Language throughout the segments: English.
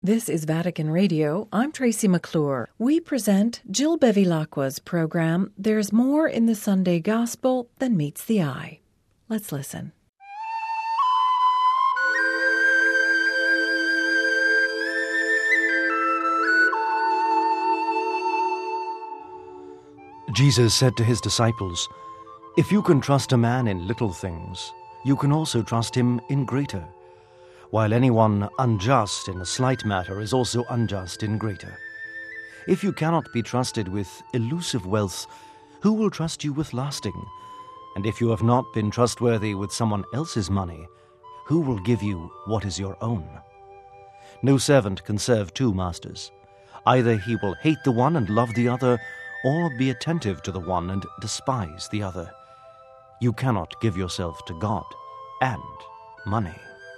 This is Vatican Radio. I'm Tracy McClure. We present Jill Bevilacqua's program, There's More in the Sunday Gospel Than Meets the Eye. Let's listen. Jesus said to his disciples, "If you can trust a man in little things, you can also trust him in greater. While anyone unjust in a slight matter is also unjust in greater. If you cannot be trusted with elusive wealth, who will trust you with lasting? And if you have not been trustworthy with someone else's money, who will give you what is your own? No servant can serve two masters. Either he will hate the one and love the other, or be attentive to the one and despise the other. You cannot give yourself to God and money."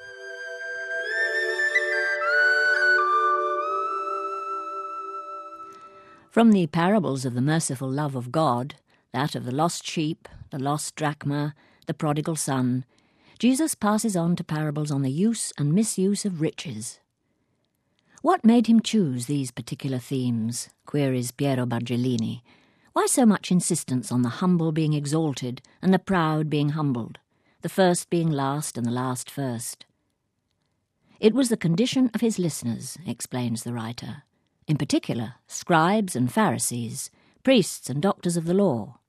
From the parables of the merciful love of God, that of the lost sheep, the lost drachma, the prodigal son, Jesus passes on to parables on the use and misuse of riches. What made him choose these particular themes, queries Piero Bargellini? Why so much insistence on the humble being exalted and the proud being humbled, the first being last and the last first? It was the condition of his listeners, explains the writer. In particular, scribes and Pharisees, priests and doctors of the law.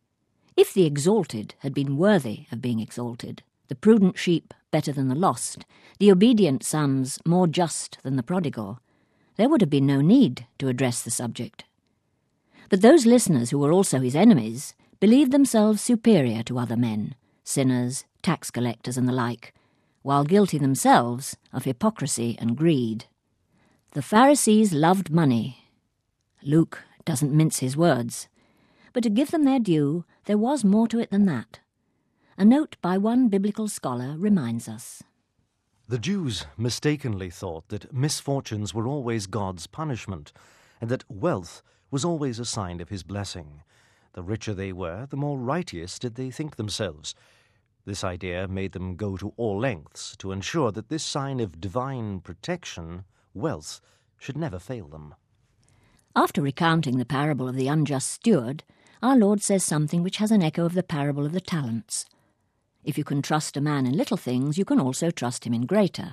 If the exalted had been worthy of being exalted, the prudent sheep better than the lost, the obedient sons more just than the prodigal, there would have been no need to address the subject. But those listeners who were also his enemies believed themselves superior to other men, sinners, tax collectors and the like, while guilty themselves of hypocrisy and greed. The Pharisees loved money. Luke doesn't mince his words. But to give them their due, there was more to it than that. A note by one biblical scholar reminds us. The Jews mistakenly thought that misfortunes were always God's punishment, and that wealth was always a sign of his blessing. The richer they were, the more righteous did they think themselves. This idea made them go to all lengths to ensure that this sign of divine protection, wealth, should never fail them. After recounting the parable of the unjust steward, our Lord says something which has an echo of the parable of the talents. If you can trust a man in little things, you can also trust him in greater.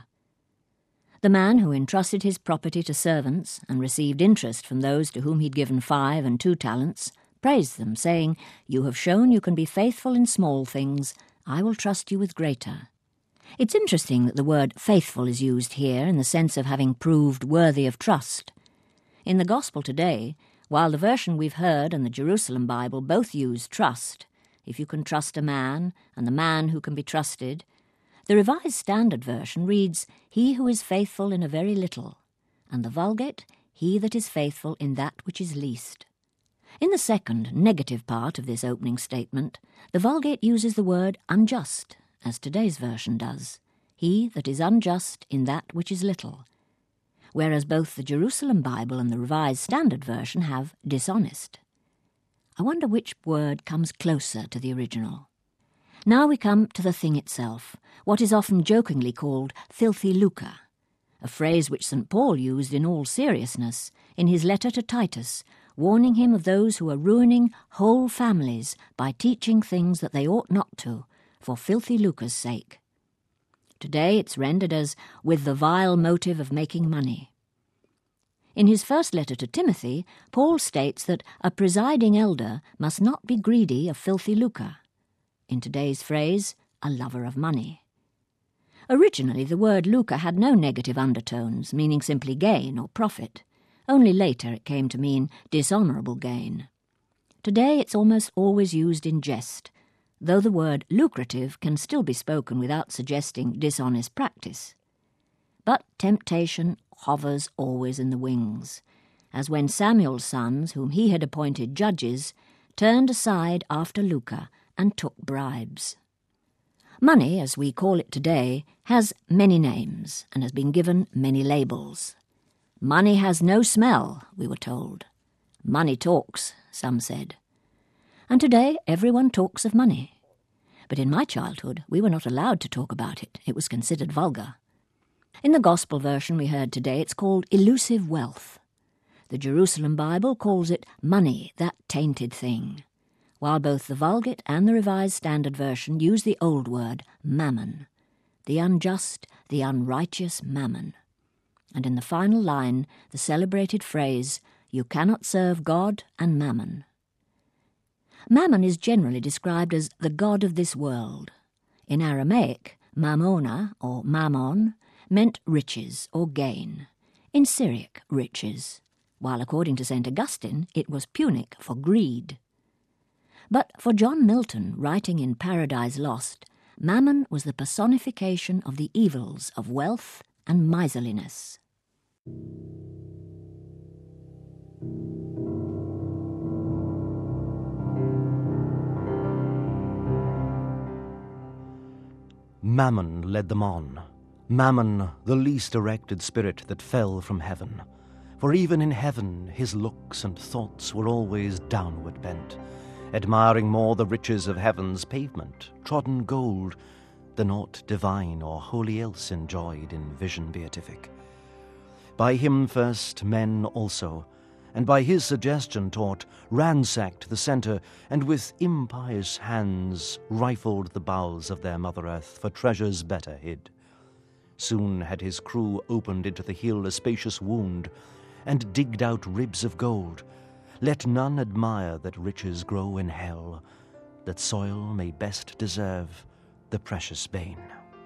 The man who entrusted his property to servants and received interest from those to whom he'd given 5 and 2 talents, praised them, saying, "You have shown you can be faithful in small things, I will trust you with greater." It's interesting that the word faithful is used here in the sense of having proved worthy of trust. In the Gospel today, while the version we've heard and the Jerusalem Bible both use trust, if you can trust a man and the man who can be trusted, the Revised Standard Version reads, "He who is faithful in a very little," and the Vulgate, "He that is faithful in that which is least." In the second, negative part of this opening statement, the Vulgate uses the word unjust, as today's version does, "He that is unjust in that which is little," whereas both the Jerusalem Bible and the Revised Standard Version have dishonest. I wonder which word comes closer to the original. Now we come to the thing itself, what is often jokingly called filthy lucre, a phrase which St. Paul used in all seriousness in his letter to Titus, warning him of those who are ruining whole families by teaching things that they ought not to, for filthy lucre's sake. Today it's rendered as with the vile motive of making money. In his first letter to Timothy, Paul states that a presiding elder must not be greedy of filthy lucre. In today's phrase, a lover of money. Originally, the word lucre had no negative undertones, meaning simply gain or profit. Only later it came to mean dishonourable gain. Today it's almost always used in jest, though the word lucrative can still be spoken without suggesting dishonest practice. But temptation hovers always in the wings, as when Samuel's sons, whom he had appointed judges, turned aside after lucre and took bribes. Money, as we call it today, has many names and has been given many labels. Money has no smell, we were told. Money talks, some said. And today everyone talks of money. But in my childhood we were not allowed to talk about it. It was considered vulgar. In the Gospel version we heard today, it's called elusive wealth. The Jerusalem Bible calls it money, that tainted thing, while both the Vulgate and the Revised Standard Version use the old word mammon, the unjust, the unrighteous mammon. And in the final line, the celebrated phrase, "You cannot serve God and mammon." Mammon is generally described as the god of this world. In Aramaic, mammona, or mammon, meant riches or gain. In Syriac, riches, while according to St. Augustine, it was Punic for greed. But for John Milton, writing in Paradise Lost, mammon was the personification of the evils of wealth and miserliness. Mammon led them on. Mammon, the least erected spirit that fell from heaven. For even in heaven his looks and thoughts were always downward bent, admiring more the riches of heaven's pavement, trodden gold, than aught divine or holy else enjoyed in vision beatific. By him first men also, and by his suggestion taught, ransacked the centre, and with impious hands rifled the bowels of their mother earth for treasures better hid. Soon had his crew opened into the hill a spacious wound, and digged out ribs of gold. Let none admire that riches grow in hell, that soil may best deserve the precious bane.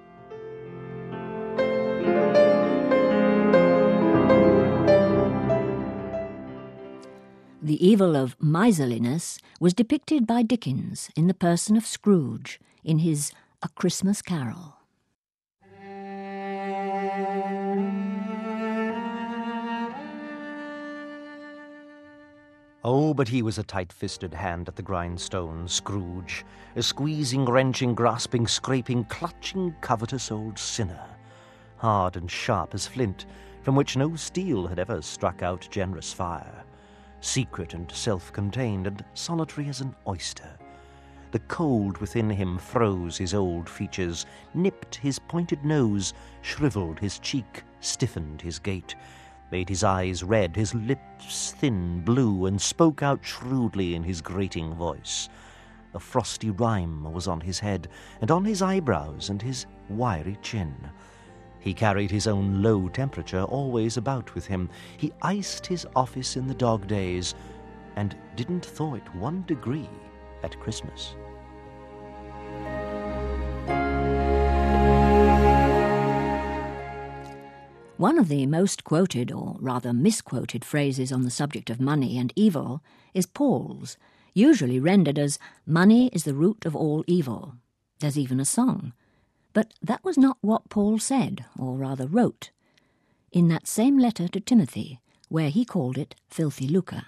The evil of miserliness was depicted by Dickens in the person of Scrooge in his A Christmas Carol. Oh, but he was a tight-fisted hand at the grindstone, Scrooge, a squeezing, wrenching, grasping, scraping, clutching, covetous old sinner, hard and sharp as flint, from which no steel had ever struck out generous fire, secret and self-contained and solitary as an oyster. The cold within him froze his old features, nipped his pointed nose, shriveled his cheek, stiffened his gait, made his eyes red, his lips thin blue, and spoke out shrewdly in his grating voice. A frosty rime was on his head, and on his eyebrows, and his wiry chin. He carried his own low temperature always about with him. He iced his office in the dog days, and didn't thaw it 1 degree at Christmas. One of the most quoted, or rather misquoted, phrases on the subject of money and evil is Paul's, usually rendered as, "Money is the root of all evil." There's even a song. But that was not what Paul said, or rather wrote, in that same letter to Timothy, where he called it filthy lucre.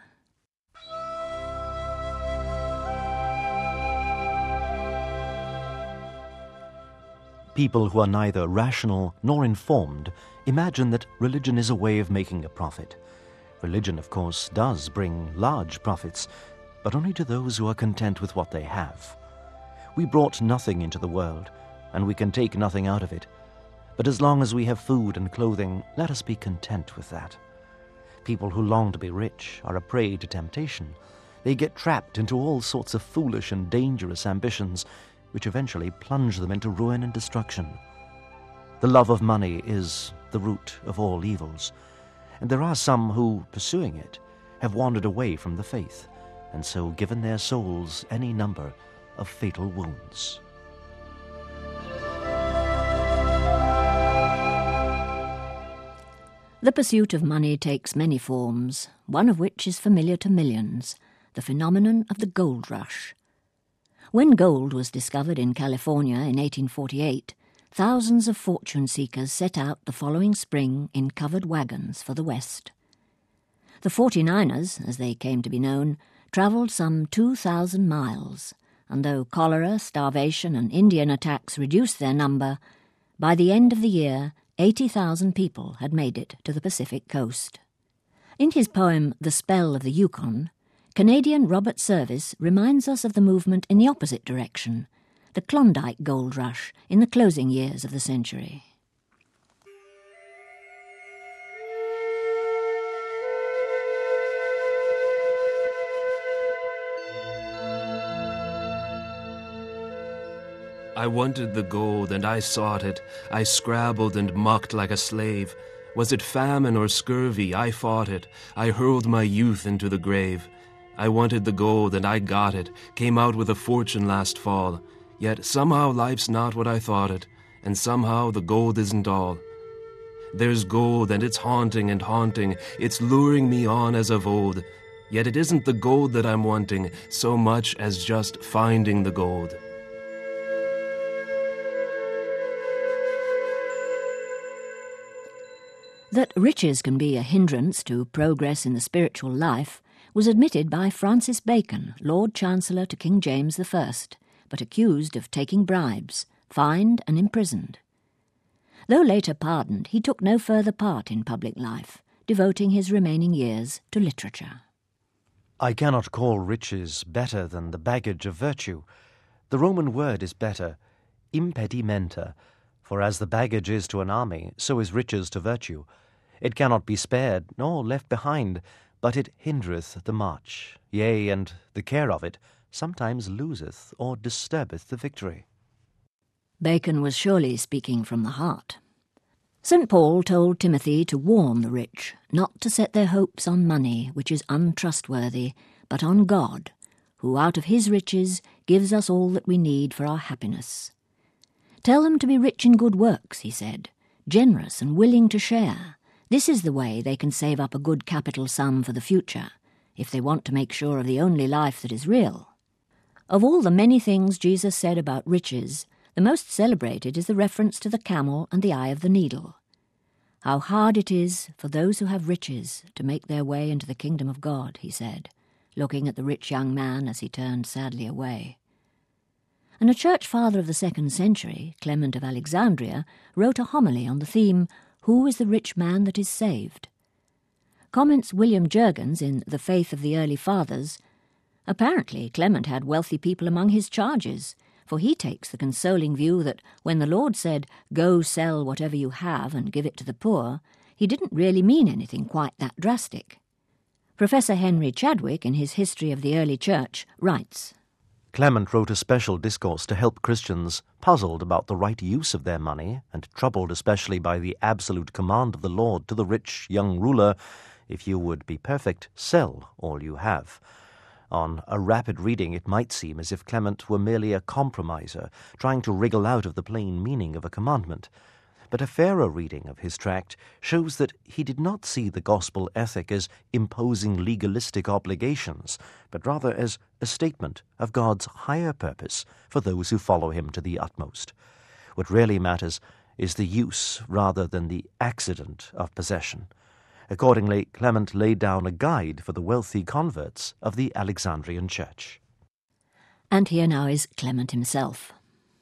People who are neither rational nor informed imagine that religion is a way of making a profit. Religion, of course, does bring large profits, but only to those who are content with what they have. We brought nothing into the world, and we can take nothing out of it. But as long as we have food and clothing, let us be content with that. People who long to be rich are a prey to temptation. They get trapped into all sorts of foolish and dangerous ambitions, which eventually plunge them into ruin and destruction. The love of money is the root of all evils, and there are some who, pursuing it, have wandered away from the faith, and so given their souls any number of fatal wounds. The pursuit of money takes many forms, one of which is familiar to millions, the phenomenon of the gold rush. When gold was discovered in California in 1848, thousands of fortune seekers set out the following spring in covered wagons for the West. The 49ers, as they came to be known, travelled some 2,000 miles, and though cholera, starvation and Indian attacks reduced their number, by the end of the year 80,000 people had made it to the Pacific coast. In his poem The Spell of the Yukon, Canadian Robert Service reminds us of the movement in the opposite direction, the Klondike Gold Rush in the closing years of the century. I wanted the gold, and I sought it. I scrabbled and mucked like a slave. Was it famine or scurvy? I fought it. I hurled my youth into the grave. I wanted the gold, and I got it. Came out with a fortune last fall. Yet somehow life's not what I thought it, and somehow the gold isn't all. There's gold, and it's haunting and haunting. It's luring me on as of old. Yet it isn't the gold that I'm wanting so much as just finding the gold. That riches can be a hindrance to progress in the spiritual life was admitted by Francis Bacon, Lord Chancellor to King James I, but accused of taking bribes, fined and imprisoned. Though later pardoned, he took no further part in public life, devoting his remaining years to literature. I cannot call riches better than the baggage of virtue. The Roman word is better, impedimenta, for as the baggage is to an army, so is riches to virtue. It cannot be spared, nor left behind, but it hindereth the march, yea, and the care of it sometimes loseth or disturbeth the victory. Bacon was surely speaking from the heart. St. Paul told Timothy to warn the rich not to set their hopes on money, which is untrustworthy, but on God, who out of his riches gives us all that we need for our happiness. Tell them to be rich in good works, he said, generous and willing to share. This is the way they can save up a good capital sum for the future, if they want to make sure of the only life that is real. Of all the many things Jesus said about riches, the most celebrated is the reference to the camel and the eye of the needle. How hard it is for those who have riches to make their way into the kingdom of God, he said, looking at the rich young man as he turned sadly away. And a church father of the 2nd century, Clement of Alexandria, wrote a homily on the theme, Who is the rich man that is saved? Comments William Jurgens in The Faith of the Early Fathers, apparently Clement had wealthy people among his charges, for he takes the consoling view that when the Lord said, Go sell whatever you have and give it to the poor, he didn't really mean anything quite that drastic. Professor Henry Chadwick, in his History of the Early Church, writes, Clement wrote a special discourse to help Christians puzzled about the right use of their money and troubled especially by the absolute command of the Lord to the rich young ruler, If you would be perfect, sell all you have. On a rapid reading, it might seem as if Clement were merely a compromiser, trying to wriggle out of the plain meaning of a commandment. But a fairer reading of his tract shows that he did not see the gospel ethic as imposing legalistic obligations, but rather as a statement of God's higher purpose for those who follow him to the utmost. What really matters is the use rather than the accident of possession. Accordingly, Clement laid down a guide for the wealthy converts of the Alexandrian Church. And here now is Clement himself.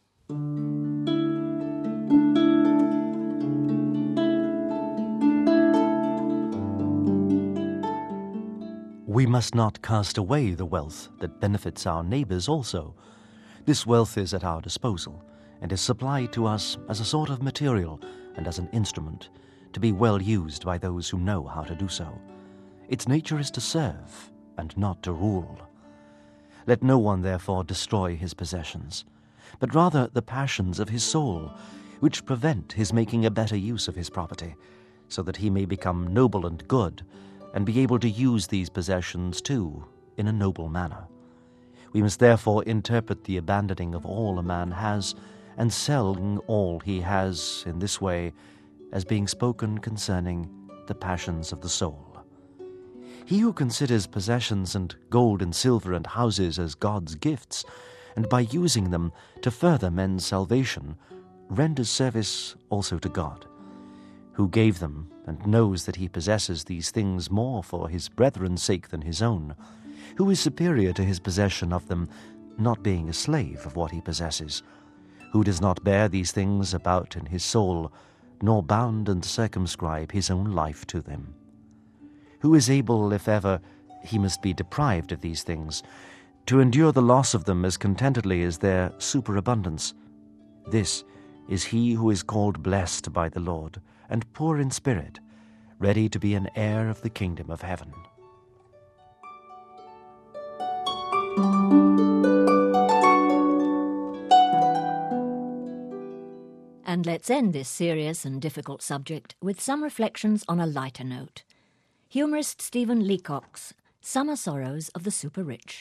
We must not cast away the wealth that benefits our neighbours also. This wealth is at our disposal, and is supplied to us as a sort of material and as an instrument, to be well used by those who know how to do so. Its nature is to serve, and not to rule. Let no one therefore destroy his possessions, but rather the passions of his soul, which prevent his making a better use of his property, so that he may become noble and good, and be able to use these possessions too in a noble manner. We must therefore interpret the abandoning of all a man has, and selling all he has in this way, as being spoken concerning the passions of the soul. He who considers possessions and gold and silver and houses as God's gifts, and by using them to further men's salvation, renders service also to God, who gave them and knows that he possesses these things more for his brethren's sake than his own, who is superior to his possession of them, not being a slave of what he possesses, who does not bear these things about in his soul, nor bound and circumscribe his own life to them, who is able, if ever he must be deprived of these things, to endure the loss of them as contentedly as their superabundance. This is he who is called blessed by the Lord, and poor in spirit, ready to be an heir of the kingdom of heaven. And let's end this serious and difficult subject with some reflections on a lighter note. Humorist Stephen Leacock's Summer Sorrows of the Super-Rich.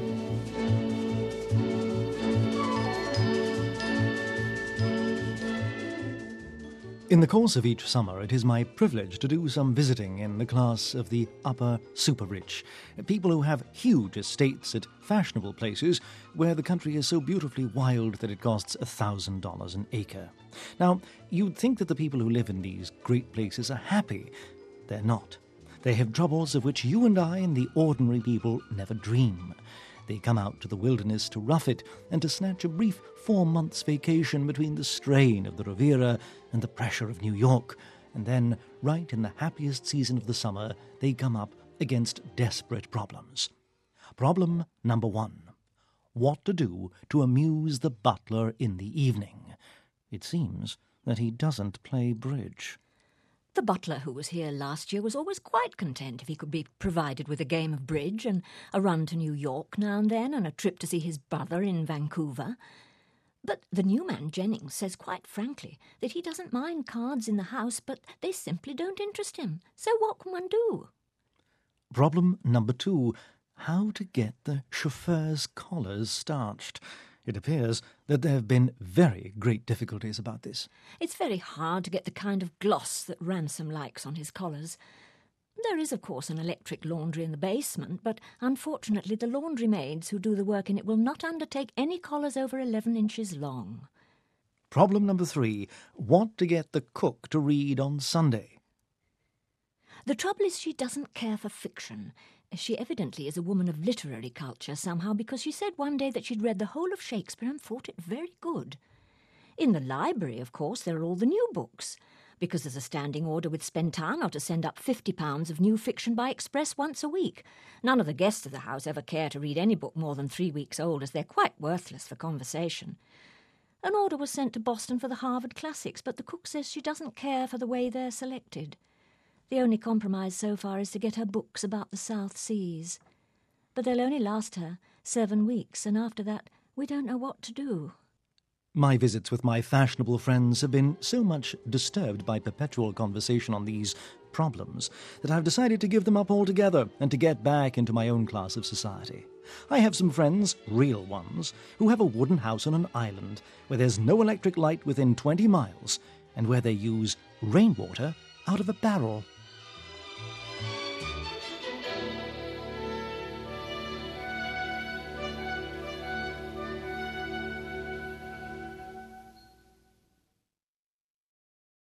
In the course of each summer, it is my privilege to do some visiting in the class of the upper super-rich, people who have huge estates at fashionable places where the country is so beautifully wild that it costs $1,000 an acre. Now, you'd think that the people who live in these great places are happy. They're not. They have troubles of which you and I and the ordinary people never dream. They come out to the wilderness to rough it and to snatch a brief 4 months vacation between the strain of the Riviera and the pressure of New York. And then, right in the happiest season of the summer, they come up against desperate problems. Problem number 1. What to do to amuse the butler in the evening. It seems that he doesn't play bridge. The butler who was here last year was always quite content if he could be provided with a game of bridge and a run to New York now and then and a trip to see his brother in Vancouver. But the new man, Jennings, says quite frankly that he doesn't mind cards in the house, but they simply don't interest him. So what can one do? Problem number 2. How to get the chauffeur's collars starched. It appears that there have been very great difficulties about this. It's very hard to get the kind of gloss that Ransom likes on his collars. There is, of course, an electric laundry in the basement, but unfortunately the laundry maids who do the work in it will not undertake any collars over 11 inches long. Problem number 3. What to get the cook to read on Sunday. The trouble is she doesn't care for fiction. She evidently is a woman of literary culture somehow, because she said one day that she'd read the whole of Shakespeare and thought it very good. In the library, of course, there are all the new books, because there's a standing order with Spentano to send up £50 of new fiction by express once a week. None of the guests of the house ever care to read any book more than 3 weeks old, as they're quite worthless for conversation. An order was sent to Boston for the Harvard Classics, but the cook says she doesn't care for the way they're selected. The only compromise so far is to get her books about the South Seas. But they'll only last her 7 weeks, and after that we don't know what to do. My visits with my fashionable friends have been so much disturbed by perpetual conversation on these problems that I've decided to give them up altogether and to get back into my own class of society. I have some friends, real ones, who have a wooden house on an island where there's no electric light within 20 miles and where they use rainwater out of a barrel.